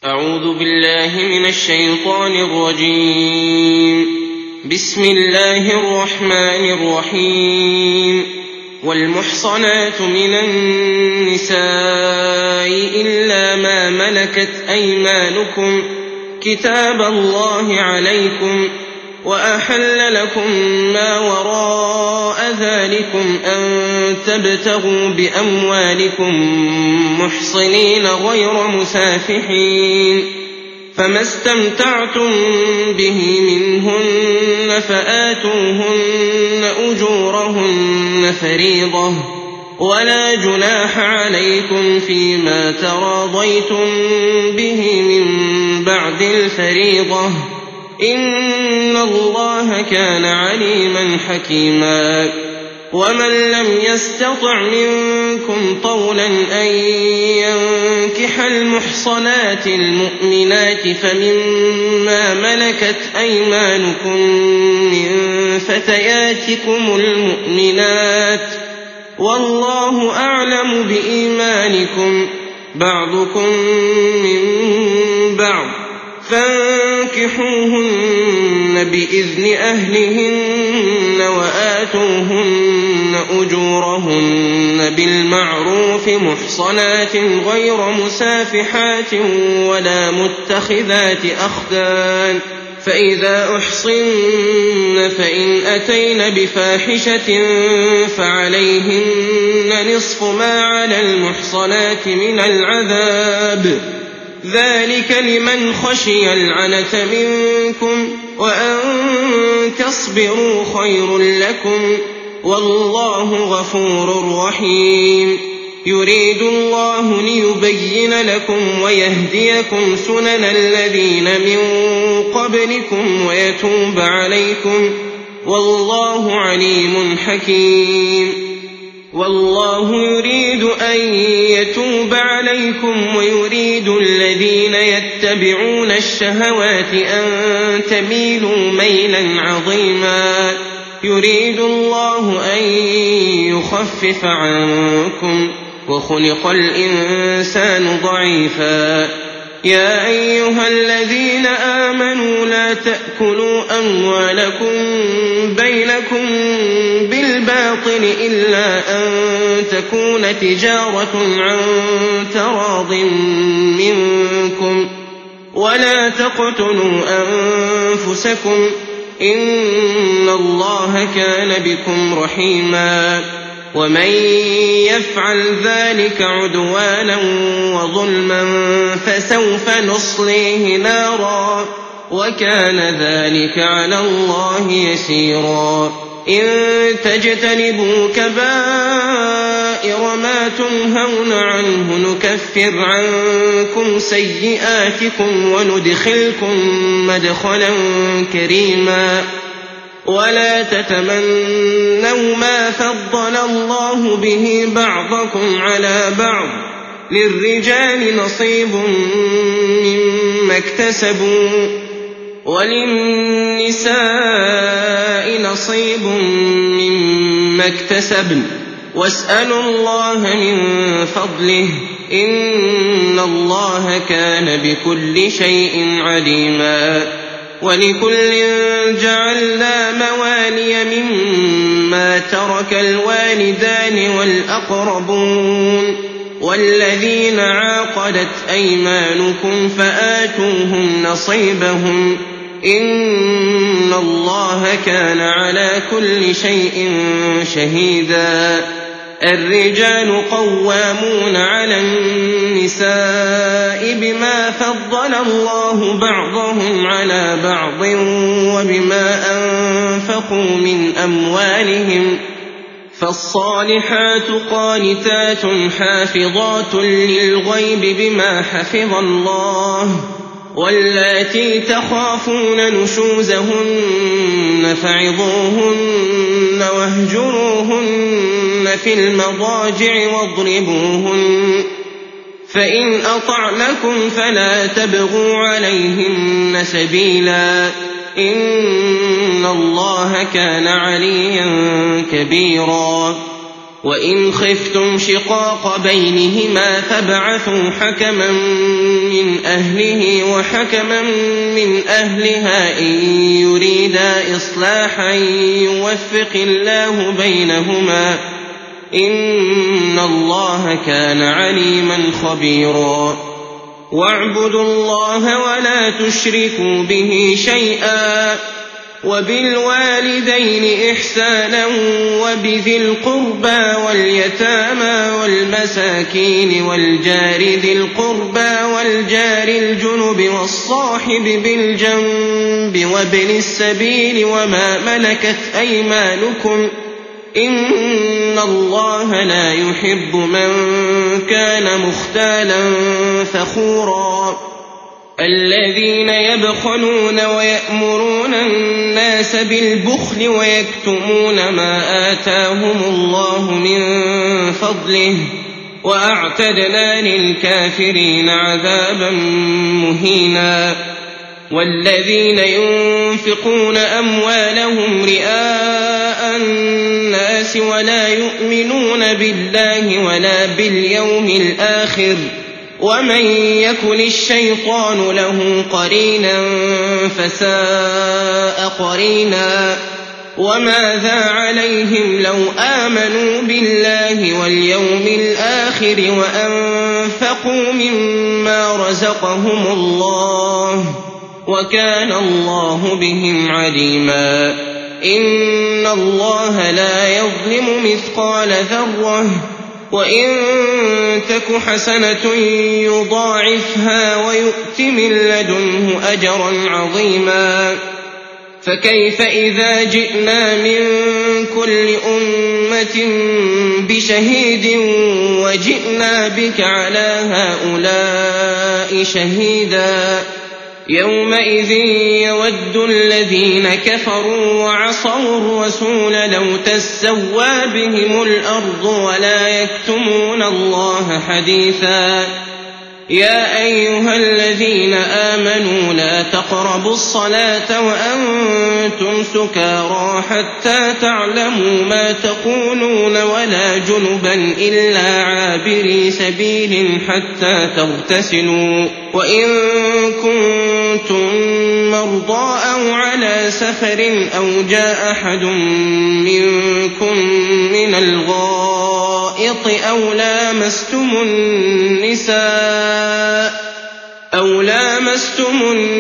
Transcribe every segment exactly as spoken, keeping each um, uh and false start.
أعوذ بالله من الشيطان الرجيم. بسم الله الرحمن الرحيم. والمحصنات من النساء إلا ما ملكت أيمانكم كتاب الله عليكم، وأحل لكم ما وراء ذلكم أن تبتغوا بأموالكم محصنين غير مسافحين، فما استمتعتم به منهن فآتوهن أجورهن فريضة، ولا جناح عليكم فيما تراضيتم به من بعد الفريضة، إن الله كان عليما حكيما. ومن لم يستطع منكم طولا أن ينكح المحصنات المؤمنات فمما ملكت أيمانكم من فتياتكم المؤمنات، والله أعلم بإيمانكم، بعضكم من بعض، فانكحوهن بإذن أهلهن وآتوهن أجورهن بالمعروف محصنات غير مسافحات ولا متخذات أخدان، فإذا أحصن فإن أتين بفاحشة فعليهن نصف ما على المحصنات من العذاب، ذلك لمن خشي العنة منكم، وأن تصبروا خير لكم، والله غفور رحيم. يريد الله ليبين لكم ويهديكم سنن الذين من قبلكم ويتوب عليكم، والله عليم حكيم. والله يريد أن يتوب عليكم ويريد الذين يتبعون الشهوات أن تميلوا ميلا عظيما. يريد الله أن يخفف عنكم، وخلق الإنسان ضعيفا. يا أيها الذين آمنوا لا تأكلوا أموالكم بينكم بالباطل إلا أن تكون تجارة عن تراض منكم، ولا تقتلوا أنفسكم، إن الله كان بكم رحيما. ومن يفعل ذلك عدوانا وظلما فسوف نصليه نارا، وكان ذلك على الله يسيرا. إن تجتنبوا كبائر ما تنهون عنه نكفر عنكم سيئاتكم وندخلكم مدخلا كريما. ولا تتمنوا ما فضل الله به بعضكم على بعض، للرجال نصيب مما اكتسبوا وللنساء نصيب مما اكتسبن، واسألوا الله من فضله، إن الله كان بكل شيء عليما. ولكل جعلنا موالي مما ترك الوالدان والأقربون والذين عاقدت أيمانكم فآتوهم نصيبهم، إن الله كان على كل شيء شهيدا. الرجال قوامون على النساء بما فضل الله بعضهم على بعض وبما أنفقوا من أموالهم، فالصالحات قانتات حافظات للغيب بما حفظ الله، واللاتي تخافون نشوزهن فعظوهن واهجروهن في المضاجع واضربوهن، فإن أطعنكم فلا تبغوا عليهن سبيلا، إن الله كان عليا كبيرا. وإن خفتم شقاق بينهما فابعثوا حكما من أهله وحكما من أهلها إن يريدا إصلاحا يوفق الله بينهما إن الله كان عليما خبيرا واعبدوا الله ولا تشركوا به شيئا وبالوالدين إحسانا وبذي القربى واليتامى والمساكين والجار ذي القربى والجار الجنب والصاحب بالجنب وابن السبيل وما ملكت أيمانكم إن الله لا يحب من كان مختالا فخورا الذين يبخلون ويأمرون الناس بالبخل ويكتمون ما آتاهم الله من فضله وأعتدنا للكافرين عذابا مهينا والذين ينفقون أموالهم رئاء الناس ولا يؤمنون بالله ولا باليوم الآخر ومن يكن الشيطان له قرينا فساء قرينا وماذا عليهم لو آمنوا بالله واليوم الآخر وأنفقوا مما رزقهم الله وكان الله بهم عليما إن الله لا يظلم مثقال ذرة وإن تك حسنة يضاعفها ويؤت من لدنه أجرا عظيما فكيف إذا جئنا من كل أمة بشهيد وجئنا بك على هؤلاء شهيدا يومئذ يود الذين كفروا وعصوا الرسول لو تسوى بهم الأرض ولا يكتمون الله حديثا يا أيها الذين آمنوا لا تقربوا الصلاة وأنتم سكارى حتى تعلموا ما تقولون ولا جنبا إلا عابري سبيل حتى تغتسلوا وإن كنتم مرضى أو على سفر أو جاء أحد منكم من الغائط أو لامستم النساء أو لامستم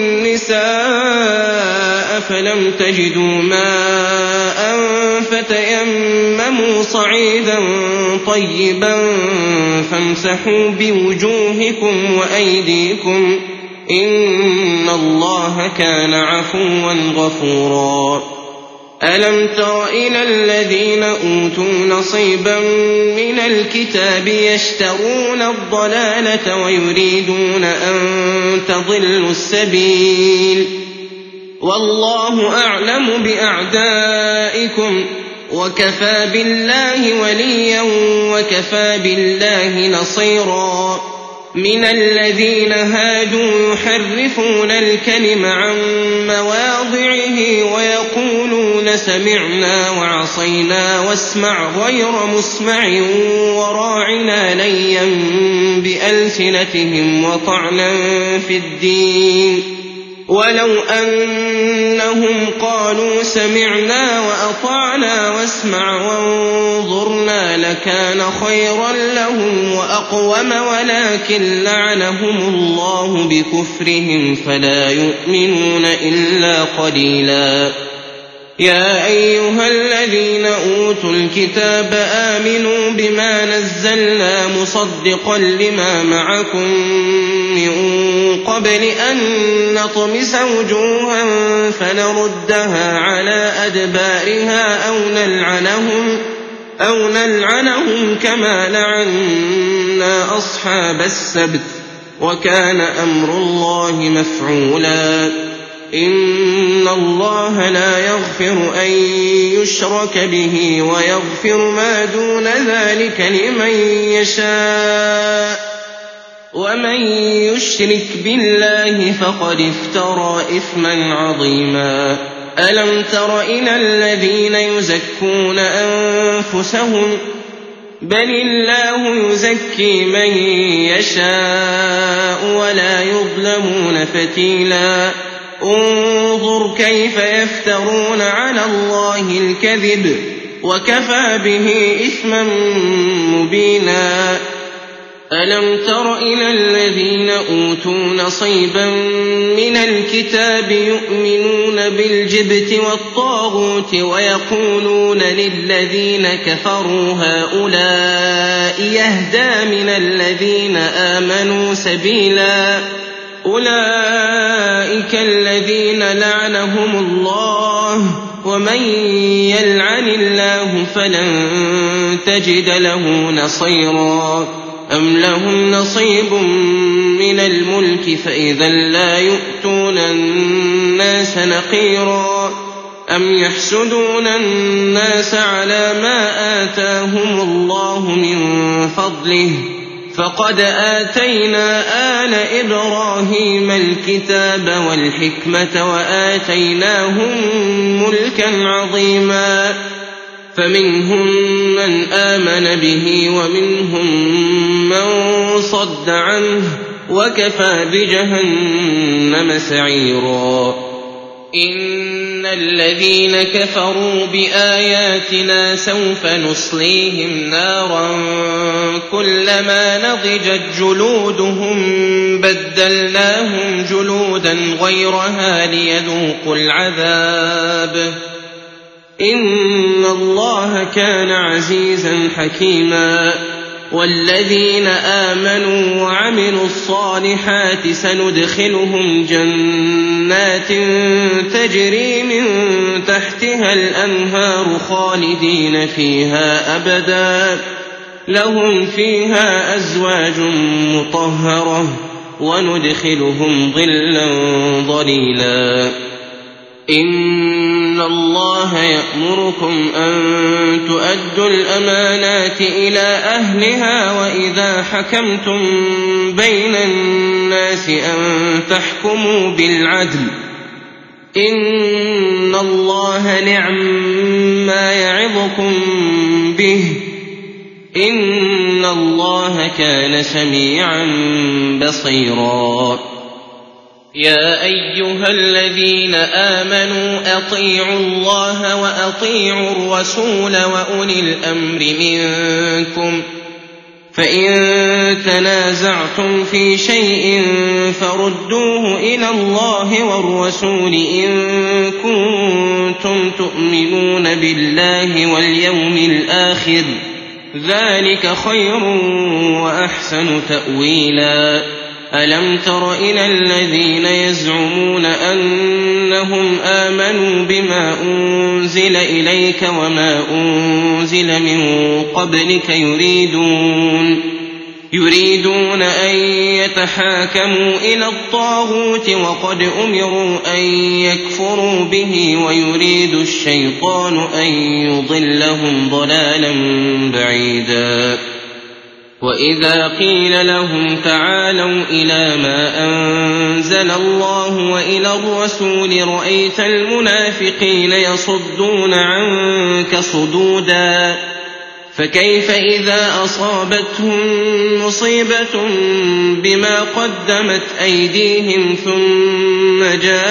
النساء فلم تجدوا ماء فتيمموا صعيدا طيبا فامسحوا بوجوهكم وأيديكم إن الله كان عفوا غفورا ألم تر إلى الذين أوتوا نصيبا من الكتاب يشترون الضلالة ويريدون أن تضلوا السبيل والله أعلم بأعدائكم وكفى بالله وليا وكفى بالله نصيرا من الذين هادوا يحرفون الكلم عن مواضعه ويقولون سمعنا وعصينا واسمع غير مسمع وراعنا ليا بألسنتهم وطعنا في الدين ولو أنهم قالوا سمعنا وأطعنا واسمع وانظرنا لكان خيرا لهم وأقوم ولكن لعنهم الله بكفرهم فلا يؤمنون إلا قليلا يا أيها الذين أوتوا الكتاب آمنوا بما نزلنا مصدقا لما معكم من قبل أن نطمس وجوها فنردها على أدبارها أو نلعنهم أو نلعنهم كما لعنا أصحاب السبت وكان أمر الله مفعولا إن الله لا يغفر أن يشرك به ويغفر ما دون ذلك لمن يشاء ومن يشرك بالله فقد افترى إثما عظيما ألم تر إلى الذين يزكون أنفسهم بل الله يزكي من يشاء ولا يظلمون فتيلا انظر كيف يفترون على الله الكذب وكفى به إثما مبينا ألم تر إلى الذين أوتوا نصيبا من الكتاب يؤمنون بالجبت والطاغوت ويقولون للذين كفروا هؤلاء يهدى من الذين آمنوا سبيلا أولئك الذين لعنهم الله ومن يلعن الله فلن تجد له نصيرا أم لهم نصيب من الملك فإذا لا يؤتون الناس نقيرا أم يحسدون الناس على ما آتاهم الله من فضله فقد آتينا آل إبراهيم الكتاب والحكمة وآتيناهم ملكا عظيما فمنهم من آمن به ومنهم من صد عنه وكفى بجهنم سعيرا إن الذين كفروا بآياتنا سوف نصليهم نارا كلما نضجت جلودهم بدلناهم جلودا غيرها ليذوقوا العذاب إن الله كان عزيزا حكيما والذين آمنوا وعملوا الصالحات سندخلهم جنات تجري من تحتها الأنهار خالدين فيها أبدا لهم فيها أزواج مطهرة وندخلهم ظلا ظليلا إن الله يأمركم أن تؤدوا الأمانات إلى أهلها وإذا حكمتم بين الناس أن تحكموا بالعدل إن الله نعم ما يعظكم به إن الله كان سميعا بصيرا يا أيها الذين آمنوا أطيعوا الله وأطيعوا الرسول وأولي الأمر منكم فإن تنازعتم في شيء فردوه إلى الله والرسول إن كنتم تؤمنون بالله واليوم الآخر ذلك خير وأحسن تأويلا ألم تر إلى الذين يزعمون أنهم آمنوا بما أنزل إليك وما أنزل من قبلك يريدون يريدون أن يتحاكموا إلى الطاغوت وقد أمروا أن يكفروا به ويريد الشيطان أن يضلهم ضلالا بعيدا وإذا قيل لهم تعالوا إلى ما أنزل الله وإلى الرسول رأيت المنافقين يصدون عنك صدودا فكيف إذا أصابتهم مصيبة بما قدمت أيديهم ثم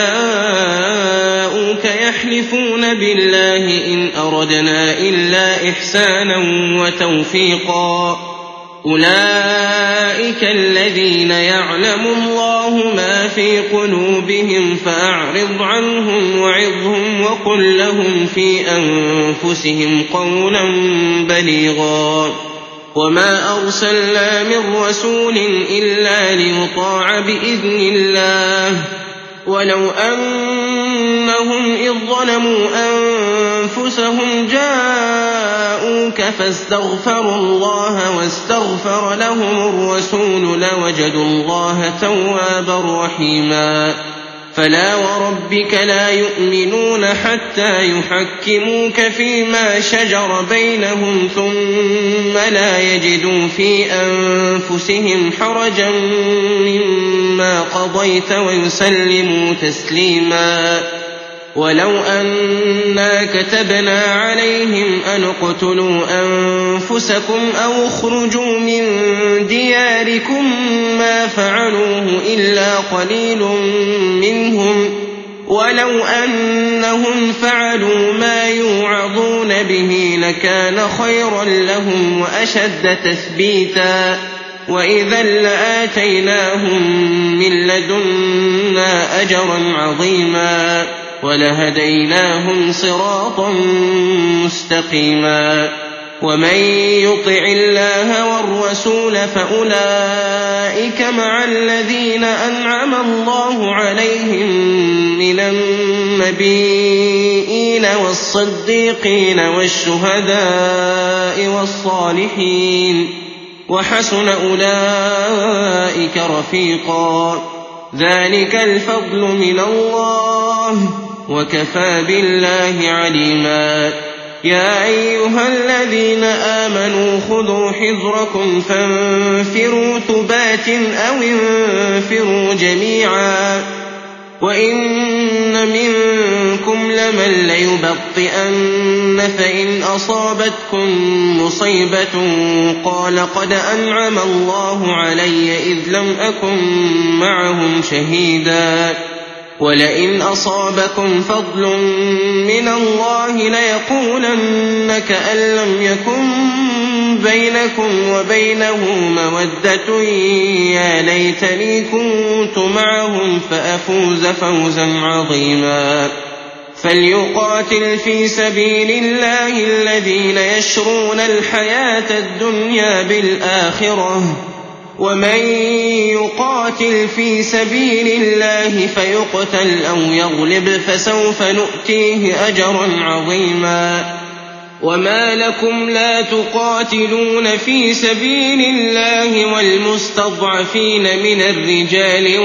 جاءوك يحلفون بالله إن أردنا إلا إحسانا وتوفيقا أولئك الذين يعلم الله ما في قلوبهم فأعرض عنهم وعظهم وقل لهم في أنفسهم قولا بليغا وما أرسلنا من رسول إلا ليطاع بإذن الله ولو أنهم إذ ظلموا أنفسهم جاءوك فاستغفروا الله واستغفر لهم الرسول لوجدوا الله توابا رحيما فلا وربك لا يؤمنون حتى يحكموك فيما شجر بينهم ثم لا يجدوا في أنفسهم حرجا مما قضيت ويسلموا تسليما ولو أنا كتبنا عليهم أن اقتلوا أنفسكم أو اخرجوا من دياركم ما فعلوه إلا قليل منهم ولو أنهم فعلوا ما يوعظون به لكان خيرا لهم وأشد تثبيتا وإذا لآتيناهم من لدنا أجرا عظيما ولهديناهم صراطا مستقيما ومن يطع الله والرسول فأولئك مع الذين أنعم الله عليهم من النبيين والصديقين والشهداء والصالحين وحسن أولئك رفيقا ذلك الفضل من الله وكفى بالله عليما يا أيها الذين آمنوا خذوا حذركم فانفروا ثبات أو انفروا جميعا وإن منكم لمن ليبطئن فإن أصابتكم مصيبة قال قد أنعم الله علي إذ لم أكن معهم شهيدا ولئن أصابكم فضل من الله ليقولن كأن لم يكن بينكم وبينه مودة يا ليتني كنت معهم فأفوز فوزا عظيما فليقاتل في سبيل الله الذين يشرون الحياة الدنيا بالآخرة ومن يقاتل في سبيل الله فيقتل أو يغلب فسوف نؤتيه أجرا عظيما وما لكم لا تقاتلون في سبيل الله والمستضعفين من الرجال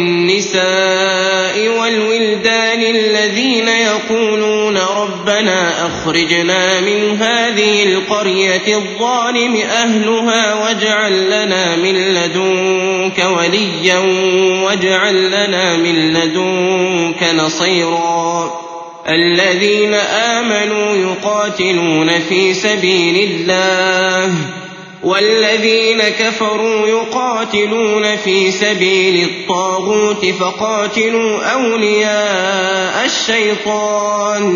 والنساء والولدان الذين يقولون ربنا أخرجنا من هذه القرية الظالم أهلها واجعل لنا من لدنك وليا واجعل لنا من لدنك نصيرا الذين آمنوا يقاتلون في سبيل الله والذين كفروا يقاتلون في سبيل الطاغوت فقاتلوا أولياء الشيطان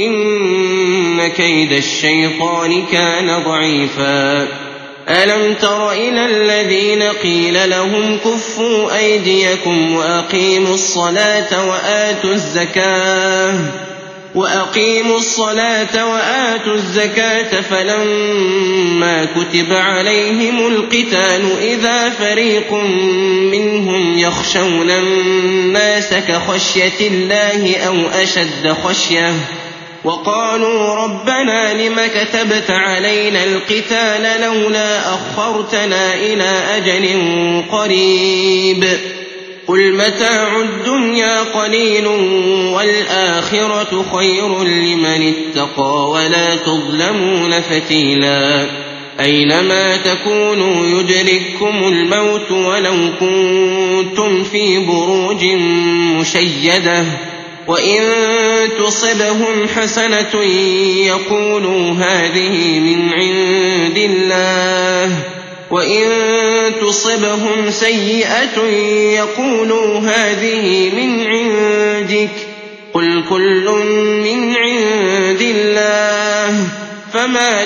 إن كيد الشيطان كان ضعيفا ألم تر إلى الذين قيل لهم كفوا أيديكم وأقيموا الصلاة وآتوا الزكاة وأقيموا الصلاة وآتوا الزكاة فلما كتب عليهم القتال إذا فريق منهم يخشون الناس كخشية الله أو أشد خشية وقالوا ربنا لم كتبت علينا القتال لولا أخرتنا إلى أجل قريب قل متاع الدنيا قليل والآخرة خير لمن اتقى ولا تظلمون فتيلا أينما تكونوا يدرككم الموت ولو كنتم في بروج مشيدة وإن تصبهم حسنة يقولوا هذه من عند الله وإن تصبهم سيئة يقولوا هذه من عندك قل كل من عند الله فما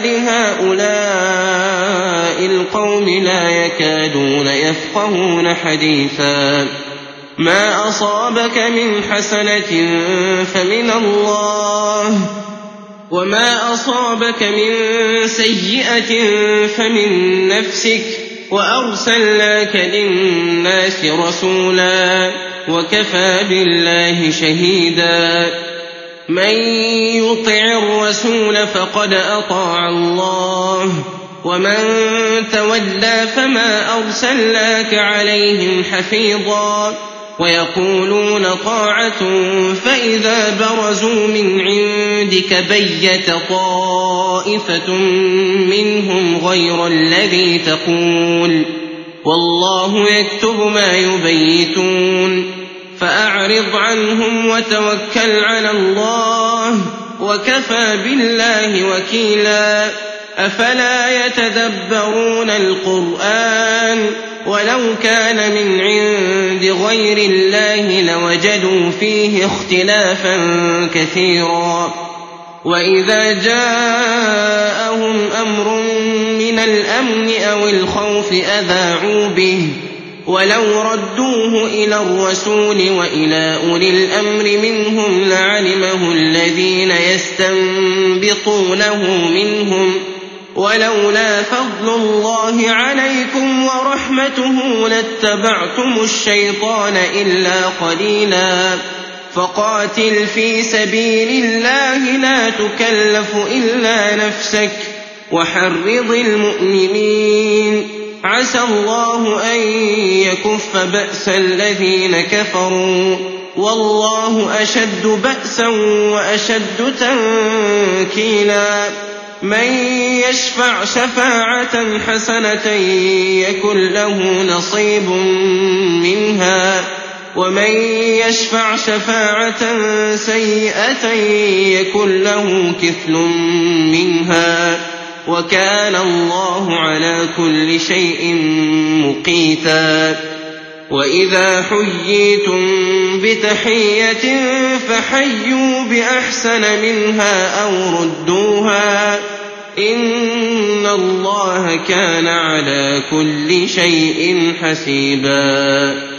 لهؤلاء القوم لا يكادون يفقهون حديثا ما أصابك من حسنة فمن الله وما أصابك من سيئة فمن نفسك وأرسلناك للناس رسولا وكفى بالله شهيدا من يطع الرسول فقد أطاع الله ومن تولى فما أرسلناك عليهم حفيظا ويقولون طاعة فإذا برزوا من عندك بيت طائفة منهم غير الذي تقول والله يكتب ما يبيتون فأعرض عنهم وتوكل على الله وكفى بالله وكيلا أفلا يتدبرون القرآن ولو كان من عند غير الله لوجدوا فيه اختلافا كثيرا وإذا جاءهم أمر من الأمن أو الخوف أذاعوا به ولو ردوه إلى الرسول وإلى أولي الأمر منهم لعلمه الذين يستنبطونه منهم ولولا فضل الله عليكم ورحمته لاتبعتم الشيطان إلا قليلا فقاتل في سبيل الله لا تكلف إلا نفسك وحرض المؤمنين عسى الله أن يكف بأس الذين كفروا والله أشد بأسا وأشد تنكيلا من يشفع شفاعة حسنة يكن له نصيب منها ومن يشفع شفاعة سيئة يكن له كفل منها وكان الله على كل شيء مقيتا وإذا حييتم بتحية فحيوا بأحسن منها أو ردوها إن الله كان على كل شيء حسيبا.